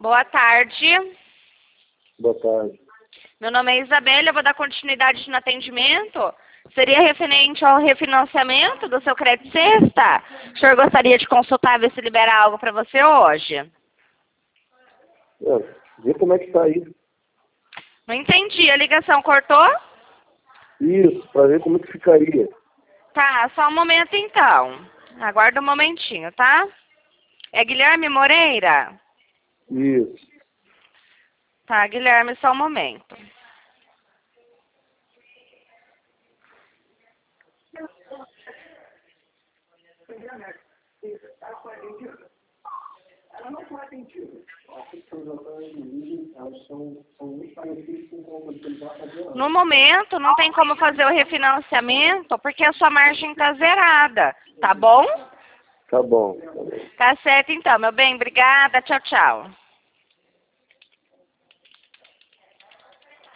Boa tarde. Boa tarde. Meu nome é Isabela, eu vou dar continuidade no atendimento. Seria referente ao refinanciamento do seu crédito sexta? O senhor gostaria de consultar, ver se libera algo para você hoje? Vê como é que tá aí. Não entendi, a ligação cortou? Isso, para ver como é que ficaria. Tá, só um momento então. Aguarda um momentinho, tá? É Guilherme Moreira? Isso. Tá, Guilherme, só um momento. No momento, não tem como fazer o refinanciamento porque a sua margem tá zerada, tá bom? Tá bom. Tá certo então, meu bem. Obrigada. Tchau, tchau.